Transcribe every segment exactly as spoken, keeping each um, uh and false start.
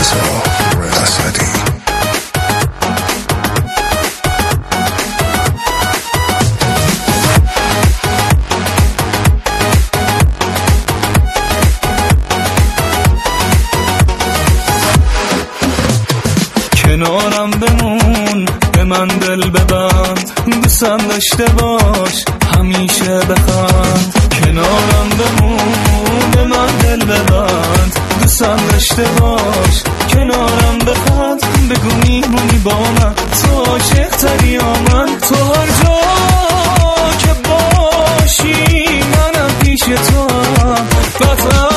کنارم بمون، به من دل ببند، دوستم داشته باش، همیشه بخند. کنارم بمون، به من دل ببند، دوستم داشته باش، کنارم بخند. بگو میمونی با من، تو عاشق‌تری یا من. تو هر جا که باشی منم پیش تو، قطعاً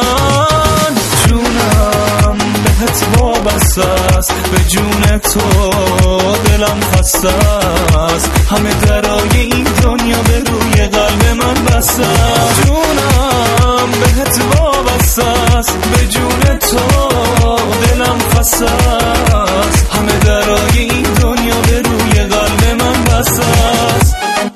جونم بهت وابسته است، به جون تو دلم خسته است. همه درای این دنیا به روی قلب من بسته است. جونم بهت وابسته است، به جون تو دلم خسته است. همه درای این دنیا به روی قلب من بسته است.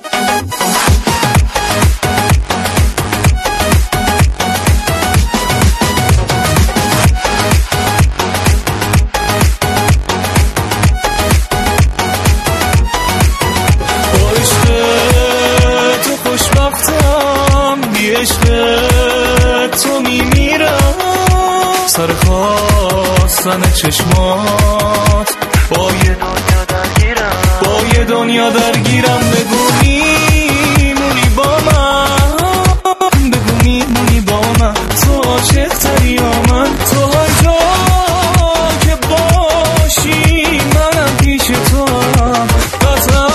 عشق تو میمیرم، سر خواستن چشمات با یه دنیا درگیرم، با یه دنیا درگیرم. بگو میمونی با من، بگو میمونی با من، تو عاشق‌تری یا من. تو هر جا که باشی منم پیش تو، قطعاً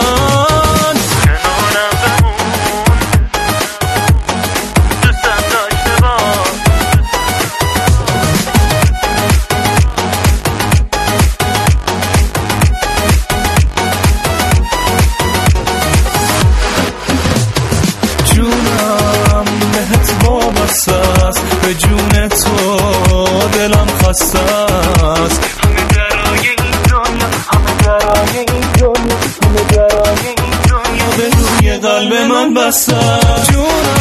به جون تو دلم خسته است. همه درای این دنیا، همه درای این دنیا، همه درای این دنیا به روی قلب من بسته است.